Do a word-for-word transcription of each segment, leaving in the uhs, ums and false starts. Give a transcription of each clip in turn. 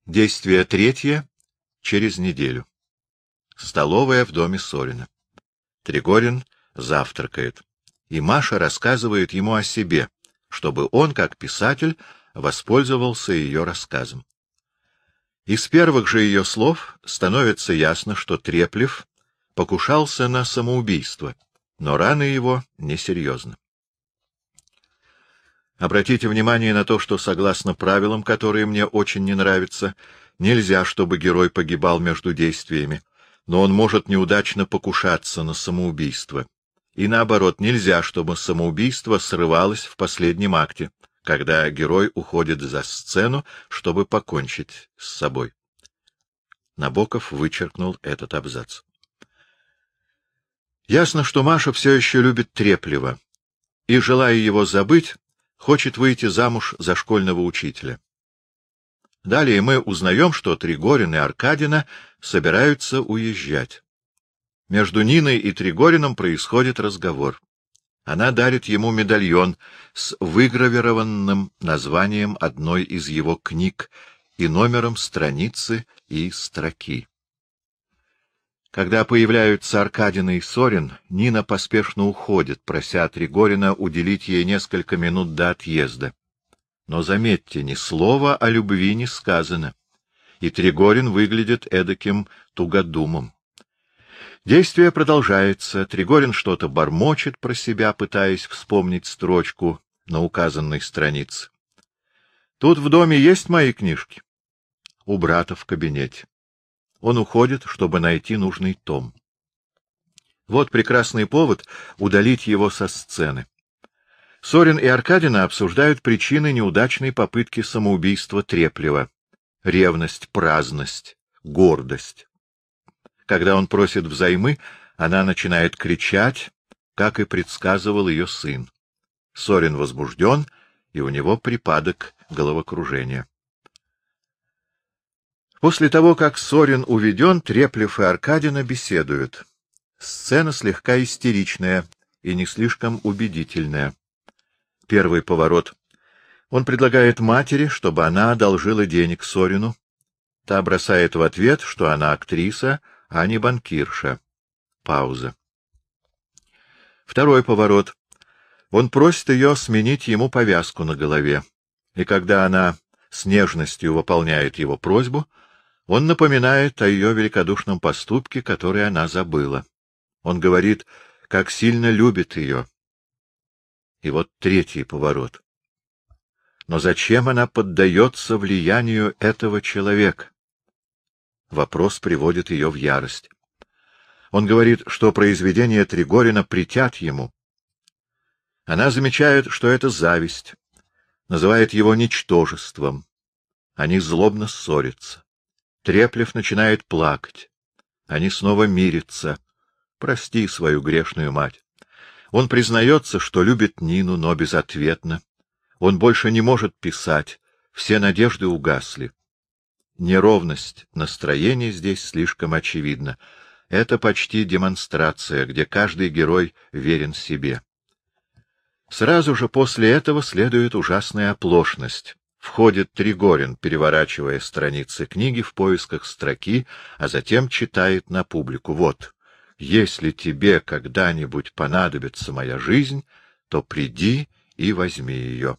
Действие третье. Через неделю. Столовая в доме Сорина. Тригорин завтракает, и Маша рассказывает ему о себе, чтобы он, как писатель, воспользовался ее рассказом. Из первых же ее слов становится ясно, что Треплев покушался на самоубийство, но раны его несерьезны. Обратите внимание на то, что, согласно правилам, которые мне очень не нравятся, нельзя, чтобы герой погибал между действиями, но он может неудачно покушаться на самоубийство. И наоборот, нельзя, чтобы самоубийство срывалось в последнем акте, когда герой уходит за сцену, чтобы покончить с собой. Набоков вычеркнул этот абзац. Ясно, что Маша все еще любит Треплева и, желая его забыть, хочет выйти замуж за школьного учителя. Далее мы узнаем, что Тригорин и Аркадина собираются уезжать. Между Ниной и Тригорином происходит разговор. Она дарит ему медальон с выгравированным названием одной из его книг и номером страницы и строки. Когда появляются Аркадина и Сорин, Нина поспешно уходит, прося Тригорина уделить ей несколько минут до отъезда. Но, заметьте, ни слова о любви не сказано, и Тригорин выглядит эдаким тугодумом. Действие продолжается, Тригорин что-то бормочет про себя, пытаясь вспомнить строчку на указанной странице. Тут в доме есть мои книжки? У брата в кабинете. Он уходит, чтобы найти нужный том. Вот прекрасный повод удалить его со сцены. Сорин и Аркадина обсуждают причины неудачной попытки самоубийства Треплева. Ревность, праздность, гордость. Когда он просит взаймы, она начинает кричать, как и предсказывал ее сын. Сорин возбужден, и у него припадок головокружения. После того, как Сорин уведен, Треплев и Аркадина беседуют. Сцена слегка истеричная и не слишком убедительная. Первый поворот. Он предлагает матери, чтобы она одолжила денег Сорину. Та бросает в ответ, что она актриса, а не банкирша. Пауза. Второй поворот. Он просит ее сменить ему повязку на голове. И когда она с нежностью выполняет его просьбу, он напоминает о ее великодушном поступке, который она забыла. Он говорит, как сильно любит ее. И вот третий поворот. Но зачем она поддается влиянию этого человека? Вопрос приводит ее в ярость. Он говорит, что произведения Тригорина претят ему. Она замечает, что это зависть, называет его ничтожеством. Они злобно ссорятся. Треплев начинает плакать. Они снова мирятся. Прости свою грешную мать. Он признается, что любит Нину, но безответно. Он больше не может писать. Все надежды угасли. Неровность настроения здесь слишком очевидна. Это почти демонстрация, где каждый герой верен себе. Сразу же после этого следует ужасная оплошность. Входит Тригорин, переворачивая страницы книги в поисках строки, а затем читает на публику. Вот, если тебе когда-нибудь понадобится моя жизнь, то приди и возьми ее.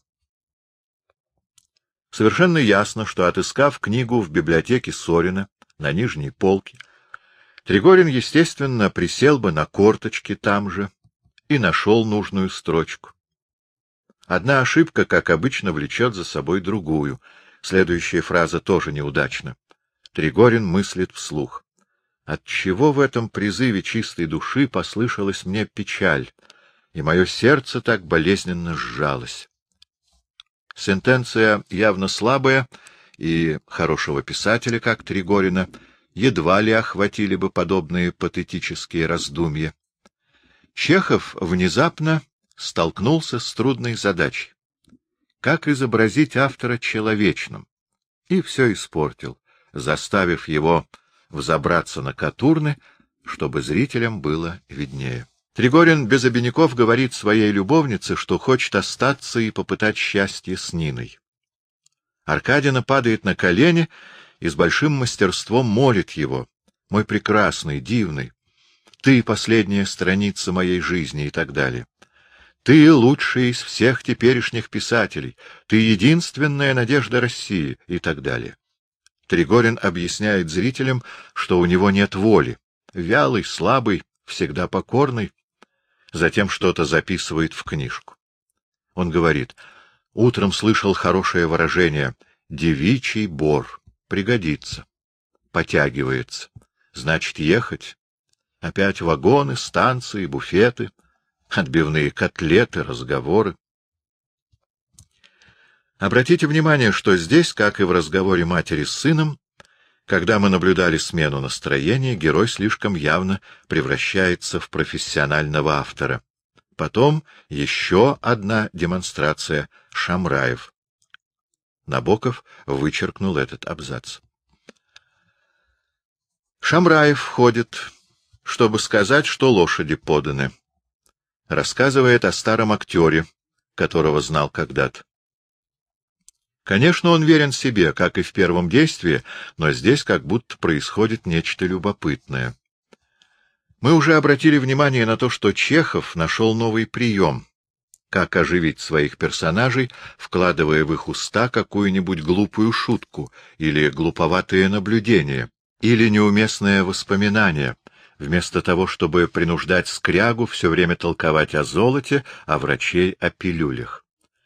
Совершенно ясно, что, отыскав книгу в библиотеке Сорина на нижней полке, Тригорин, естественно, присел бы на корточки там же и нашел нужную строчку. Одна ошибка, как обычно, влечет за собой другую. Следующая фраза тоже неудачна. Тригорин мыслит вслух. Отчего в этом призыве чистой души послышалась мне печаль, и мое сердце так болезненно сжалось? Сентенция явно слабая, и хорошего писателя, как Тригорина, едва ли охватили бы подобные патетические раздумья. Чехов внезапно столкнулся с трудной задачей. Как изобразить автора человечным? И все испортил, заставив его взобраться на катурны, чтобы зрителям было виднее. Тригорин без обиняков говорит своей любовнице, что хочет остаться и попытать счастье с Ниной. Аркадина падает на колени и с большим мастерством молит его: «Мой прекрасный, дивный, ты — последняя страница моей жизни» и так далее. «Ты лучший из всех теперешних писателей, ты единственная надежда России» и так далее. Тригорин объясняет зрителям, что у него нет воли, вялый, слабый, всегда покорный, затем что-то записывает в книжку. Он говорит: «Утром слышал хорошее выражение «девичий бор». Пригодится». Потягивается. Значит, ехать. Опять вагоны, станции, буфеты, отбивные котлеты, разговоры. Обратите внимание, что здесь, как и в разговоре матери с сыном, когда мы наблюдали смену настроения, герой слишком явно превращается в профессионального автора. Потом еще одна демонстрация — Шамраев. Набоков вычеркнул этот абзац. Шамраев входит, чтобы сказать, что лошади поданы. Рассказывает о старом актере, которого знал когда-то. Конечно, он верен себе, как и в первом действии, но здесь как будто происходит нечто любопытное. Мы уже обратили внимание на то, что Чехов нашел новый прием, как оживить своих персонажей, вкладывая в их уста какую-нибудь глупую шутку или глуповатые наблюдения, или неуместное воспоминание, вместо того, чтобы принуждать скрягу все время толковать о золоте, а врачей — о пилюлях.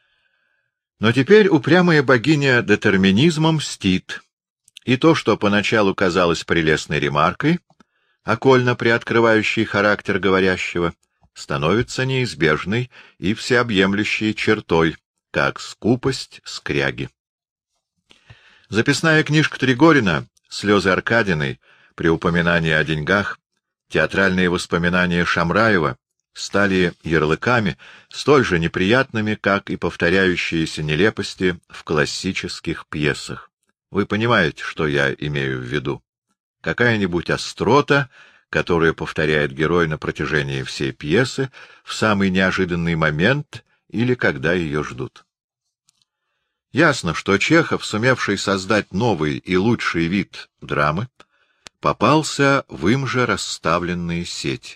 Но теперь упрямая богиня детерминизмом мстит, и то, что поначалу казалось прелестной ремаркой, окольно приоткрывающей характер говорящего, становится неизбежной и всеобъемлющей чертой, как скупость скряги. Записная книжка Тригорина «Слезы Аркадиной» при упоминании о деньгах, театральные воспоминания Шамраева стали ярлыками, столь же неприятными, как и повторяющиеся нелепости в классических пьесах. Вы понимаете, что я имею в виду? Какая-нибудь острота, которую повторяет герой на протяжении всей пьесы, в самый неожиданный момент или когда ее ждут. Ясно, что Чехов, сумевший создать новый и лучший вид драмы, попался в им же расставленные сети.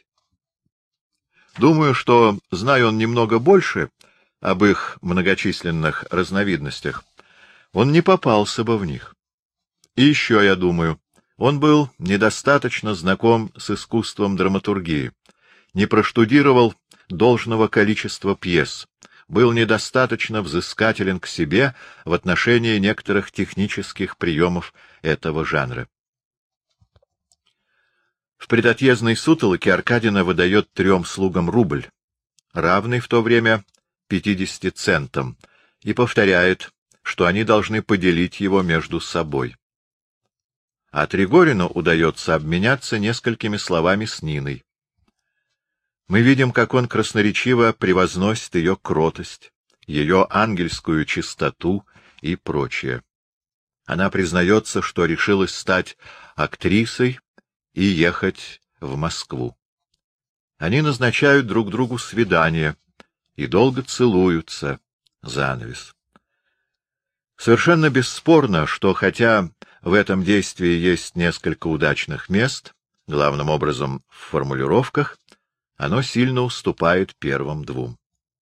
Думаю, что, зная он немного больше об их многочисленных разновидностях, он не попался бы в них. И еще, я думаю, он был недостаточно знаком с искусством драматургии, не проштудировал должного количества пьес, был недостаточно взыскателен к себе в отношении некоторых технических приемов этого жанра. В предотъездной сутолоке Аркадина выдает трем слугам рубль, равный в то время пятидесяти центам, и повторяет, что они должны поделить его между собой. А Тригорину удается обменяться несколькими словами с Ниной. Мы видим, как он красноречиво превозносит ее кротость, ее ангельскую чистоту и прочее. Она признается, что решилась стать актрисой и ехать в Москву. Они назначают друг другу свидание и долго целуются. Занавес. Совершенно бесспорно, что хотя в этом действии есть несколько удачных мест, главным образом в формулировках, оно сильно уступает первым двум.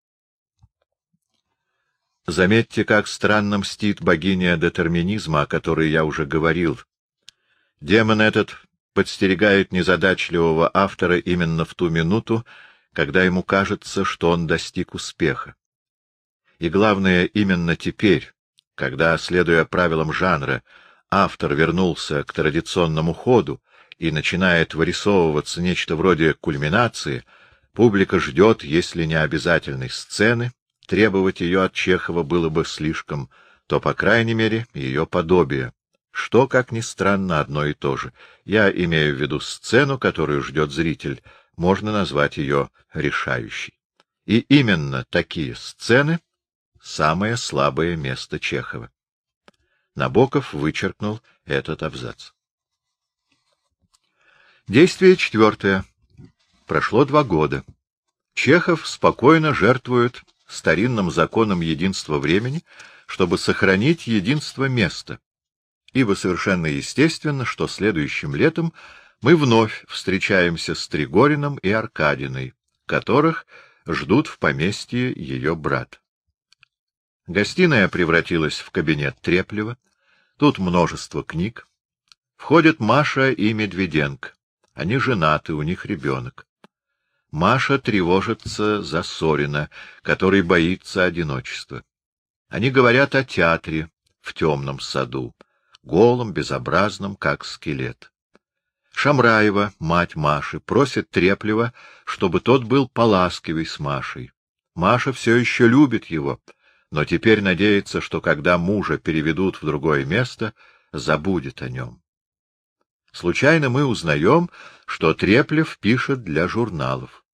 Заметьте, как странно мстит богиня детерминизма, о которой я уже говорил. Демон этот подстерегает незадачливого автора именно в ту минуту, когда ему кажется, что он достиг успеха. И главное, именно теперь, когда, следуя правилам жанра, автор вернулся к традиционному ходу и начинает вырисовываться нечто вроде кульминации, публика ждет, если не обязательной сцены, требовать ее от Чехова было бы слишком, то, по крайней мере, ее подобие, что, как ни странно, одно и то же. Я имею в виду сцену, которую ждет зритель, можно назвать ее решающей. И именно такие сцены — самое слабое место Чехова. Набоков вычеркнул этот абзац. Действие четвертое. Прошло два года. Чехов спокойно жертвует старинным законом единства времени, чтобы сохранить единство места. ибо совершенно естественно, что следующим летом мы вновь встречаемся с Тригориным и Аркадиной, которых ждут в поместье ее брат. Гостиная превратилась в кабинет Треплева, тут множество книг. Входят Маша и Медведенко. Они женаты, у них ребенок. Маша тревожится за Сорина, который боится одиночества. Они говорят о театре в темном саду, голом, безобразном, как скелет. Шамраева, мать Маши, просит Треплева, чтобы тот был поласкивей с Машей. Маша все еще любит его, но теперь надеется, что когда мужа переведут в другое место, забудет о нем. Случайно мы узнаем, что Треплев пишет для журналов.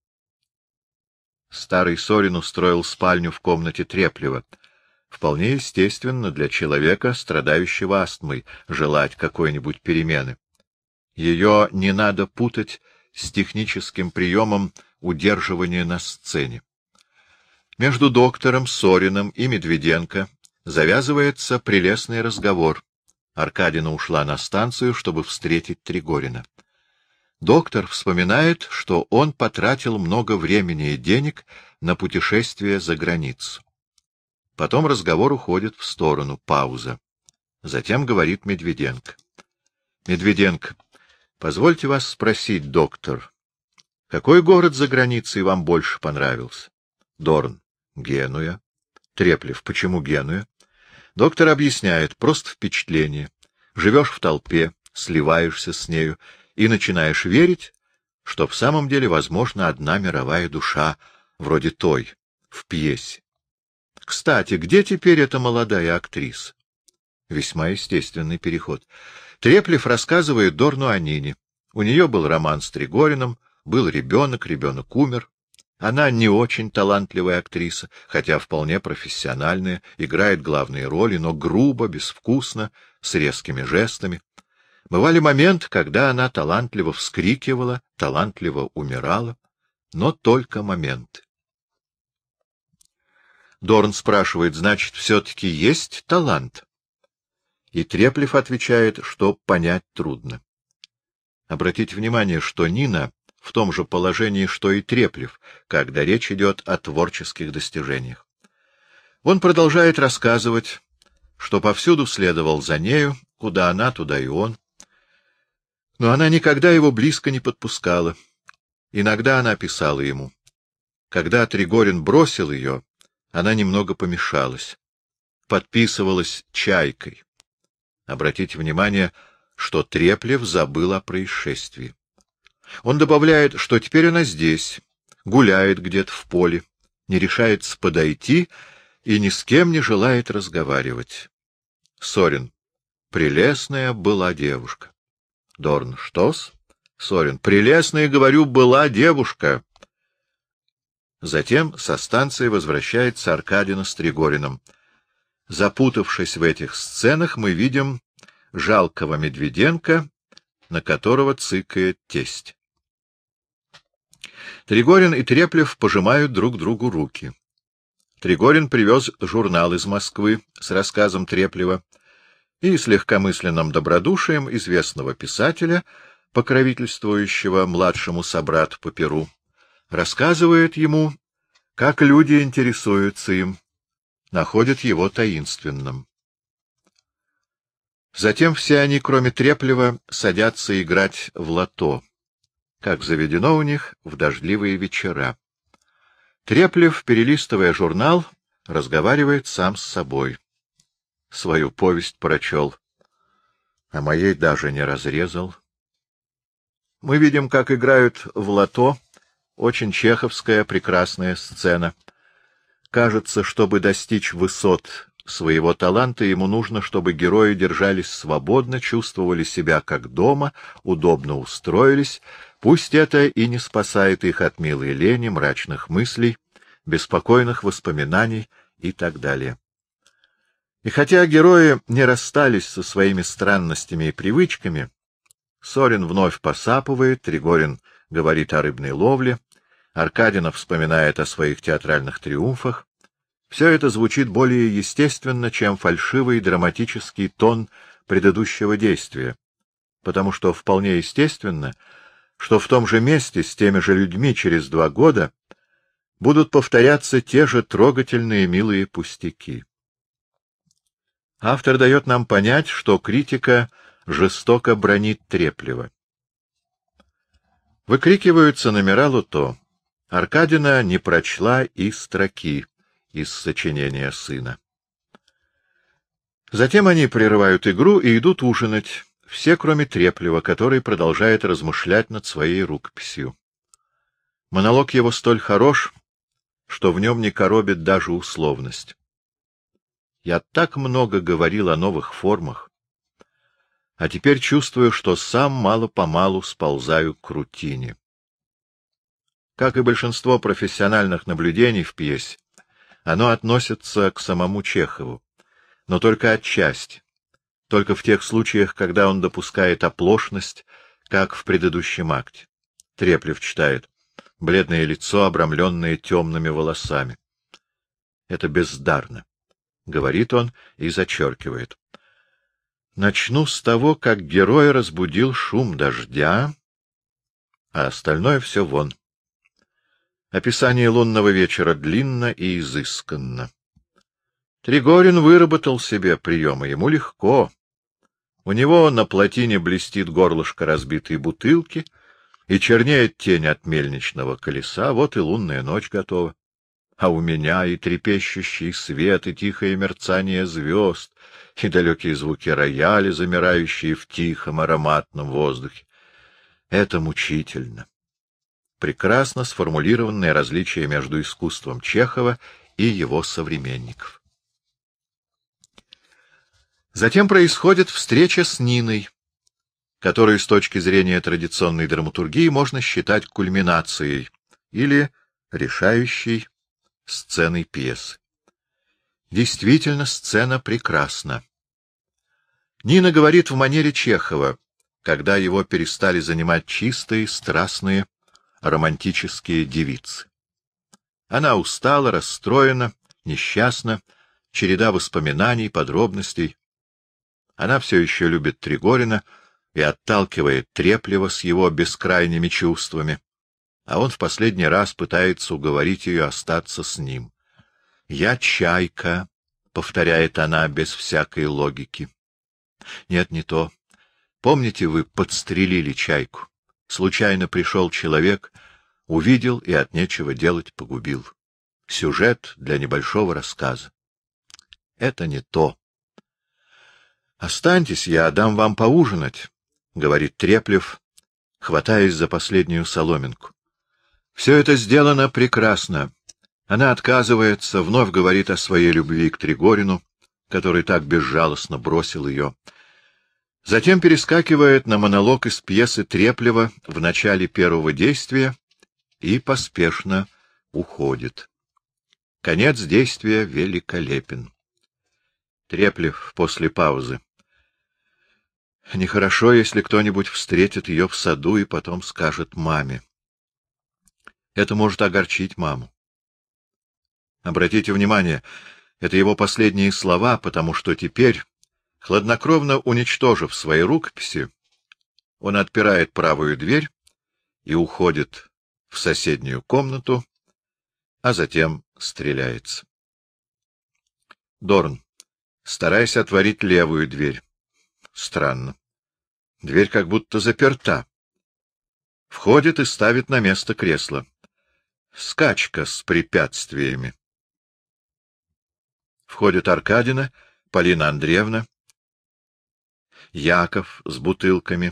Старый Сорин устроил спальню в комнате Треплева. Вполне естественно для человека, страдающего астмой, желать какой-нибудь перемены. Ее не надо путать с техническим приемом удерживания на сцене. Между доктором Сориным и Медведенко завязывается прелестный разговор. Аркадина ушла на станцию, чтобы встретить Тригорина. Доктор вспоминает, что он потратил много времени и денег на путешествие за границу. Потом разговор уходит в сторону, пауза. Затем говорит Медведенко. Медведенко: позвольте вас спросить, доктор, какой город за границей вам больше понравился? Дорн: Генуя. Треплев: почему Генуя? Доктор объясняет: просто впечатление. Живешь в толпе, сливаешься с нею и начинаешь верить, что в самом деле возможна одна мировая душа, вроде той, в пьесе. Кстати, где теперь эта молодая актриса? Весьма естественный переход. Треплев рассказывает Дорну о Нине. У нее был роман с Тригориным, был ребенок, ребенок умер. Она не очень талантливая актриса, хотя вполне профессиональная, играет главные роли, но грубо, безвкусно, с резкими жестами. Бывали моменты, когда она талантливо вскрикивала, талантливо умирала, но только моменты. Дорн спрашивает: значит, все-таки есть талант? И Треплев отвечает, что понять трудно. Обратите внимание, что Нина в том же положении, что и Треплев, когда речь идет о творческих достижениях. Он продолжает рассказывать, что повсюду следовал за нею, куда она, туда и он. Но она никогда его близко не подпускала. Иногда она писала ему. Когда Тригорин бросил ее, она немного помешалась. Подписывалась «Чайкой». Обратите внимание, что Треплев забыл о происшествии. Он добавляет, что теперь она здесь, гуляет где-то в поле, не решается подойти и ни с кем не желает разговаривать. Сорин: прелестная была девушка. Дорн: что-с? Сорин: прелестная, говорю, была девушка. Затем со станции возвращается Аркадина с Тригориным. Запутавшись в этих сценах, мы видим жалкого Медведенко, на которого цыкает тесть. Тригорин и Треплев пожимают друг другу руки. Тригорин привез журнал из Москвы с рассказом Треплева и с легкомысленным добродушием известного писателя, покровительствующего младшему собрату по перу, рассказывает ему, как люди интересуются им, находят его таинственным. Затем все они, кроме Треплева, садятся играть в лото, как заведено у них в дождливые вечера. Треплев, перелистывая журнал, разговаривает сам с собой. Свою повесть прочел, а моей даже не разрезал. Мы видим, как играют в лото. Очень чеховская прекрасная сцена. Кажется, чтобы достичь высот своего таланта, ему нужно, чтобы герои держались свободно, чувствовали себя как дома, удобно устроились, пусть это и не спасает их от милой лени, мрачных мыслей, беспокойных воспоминаний и так далее. И хотя герои не расстались со своими странностями и привычками, Сорин вновь посапывает, Тригорин говорит о рыбной ловле, Аркадина вспоминает о своих театральных триумфах. Все это звучит более естественно, чем фальшивый драматический тон предыдущего действия, потому что вполне естественно, что в том же месте с теми же людьми через два года будут повторяться те же трогательные милые пустяки. Автор дает нам понять, что критика жестоко бранит Треплева. Выкрикиваются номера Лото. Аркадина не прочла и строки из сочинения сына. Затем они прерывают игру и идут ужинать, все, кроме Треплева, который продолжает размышлять над своей рукописью. Монолог его столь хорош, что в нем не коробит даже условность. Я так много говорил о новых формах, а теперь чувствую, что сам мало-помалу сползаю к рутине. Как и большинство профессиональных наблюдений в пьесе, оно относится к самому Чехову, но только отчасти, только в тех случаях, когда он допускает оплошность, как в предыдущем акте. Треплев читает: бледное лицо, обрамленное темными волосами. Это бездарно, — говорит он и зачеркивает. Начну с того, как герой разбудил шум дождя, а остальное все вон. Описание лунного вечера длинно и изысканно. Тригорин выработал себе приемы, ему легко. У него на плотине блестит горлышко разбитой бутылки и чернеет тень от мельничного колеса, вот и лунная ночь готова. А у меня и трепещущий свет, и тихое мерцание звезд, и далекие звуки рояля, замирающие в тихом ароматном воздухе. Это мучительно. Прекрасно сформулированное различие между искусством Чехова и его современников. Затем происходит встреча с Ниной, которую с точки зрения традиционной драматургии можно считать кульминацией или решающей сценой пьесы. Действительно, сцена прекрасна. Нина говорит в манере Чехова, когда его перестали занимать чистые, страстные, романтические девицы. Она устала, расстроена, несчастна, череда воспоминаний, подробностей. Она все еще любит Тригорина и отталкивает Треплева с его бескрайними чувствами, а он в последний раз пытается уговорить ее остаться с ним. «Я чайка», — повторяет она без всякой логики. Нет, не то. Помните, вы подстрелили чайку? Случайно пришел человек, увидел и от нечего делать погубил. Сюжет для небольшого рассказа. Это не то. «Останьтесь, я дам вам поужинать», — говорит Треплев, хватаясь за последнюю соломинку. Все это сделано прекрасно. Она отказывается, вновь говорит о своей любви к Тригорину, который так безжалостно бросил ее. Затем перескакивает на монолог из пьесы Треплева в начале первого действия и поспешно уходит. Конец действия великолепен. Треплев после паузы. Нехорошо, если кто-нибудь встретит ее в саду и потом скажет маме. Это может огорчить маму. Обратите внимание, это его последние слова, потому что теперь, хладнокровно уничтожив свои рукописи, он отпирает правую дверь и уходит в соседнюю комнату, а затем стреляется. Дорн, старайся отворить левую дверь. Странно. Дверь как будто заперта. Входит и ставит на место кресло. Скачка с препятствиями. Входит Аркадина, Полина Андреевна, Яков с бутылками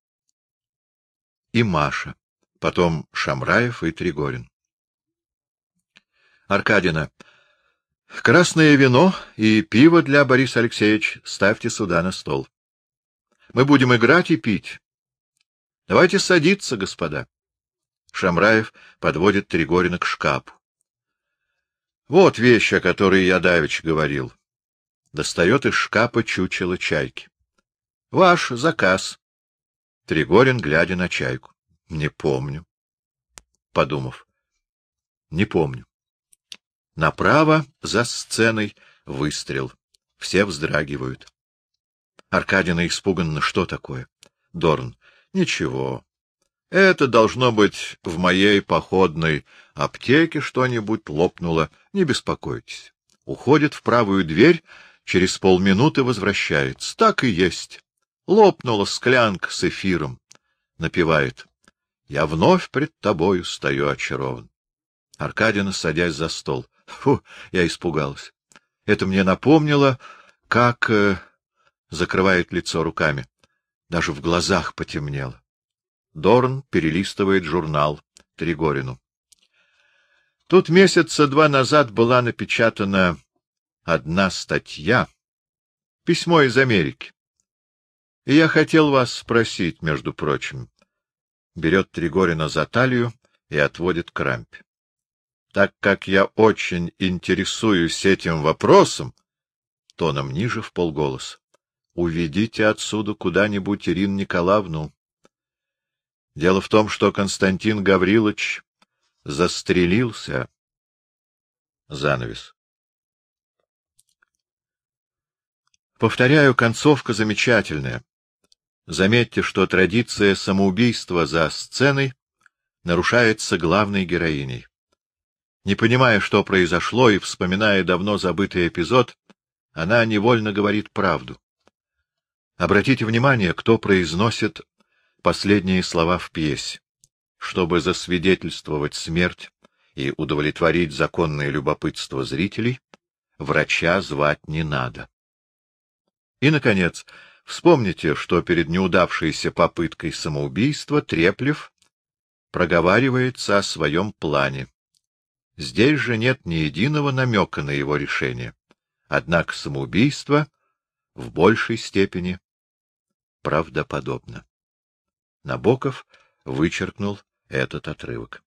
и Маша, потом Шамраев и Тригорин. Аркадина. Красное вино и пиво для Бориса Алексеевича ставьте сюда на стол. Мы будем играть и пить. Давайте садиться, господа. Шамраев подводит Тригорина к шкафу. Вот вещь, о которой я давеча говорил. Достает из шкафа чучело чайки. Ваш заказ. Тригорин, глядя на чайку. Не помню. Подумав. Не помню. Направо, за сценой, выстрел. Все вздрагивают. Аркадина испуганно: что такое? Дорн: ничего. Это должно быть в моей походной аптеке что-нибудь лопнуло. Не беспокойтесь. Уходит в правую дверь, через полминуты возвращается. Так и есть. Лопнула склянка с эфиром. Напевает: я вновь пред тобою стою очарован. Аркадина, садясь за стол: фу, я испугалась. Это мне напомнило, как... Э, закрывает лицо руками. Даже в глазах потемнело. Дорн перелистывает журнал Тригорину. Тут месяца два назад была напечатана одна статья, письмо из Америки. И я хотел вас спросить, между прочим. Берет Тригорина за талию и отводит к рампе. Так как я очень интересуюсь этим вопросом, тоном ниже вполголоса, уведите отсюда куда-нибудь Ирину Николаевну. Дело в том, что Константин Гаврилович застрелился. Занавес. Повторяю, концовка замечательная. Заметьте, что традиция самоубийства за сценой нарушается главной героиней. Не понимая, что произошло, и вспоминая давно забытый эпизод, она невольно говорит правду. Обратите внимание, кто произносит последние слова в пьесе. Чтобы засвидетельствовать смерть и удовлетворить законное любопытство зрителей, врача звать не надо. И, наконец, вспомните, что перед неудавшейся попыткой самоубийства Треплев проговаривается о своем плане. Здесь же нет ни единого намека на его решение. Однако самоубийство в большей степени правдоподобно. Набоков вычеркнул этот отрывок.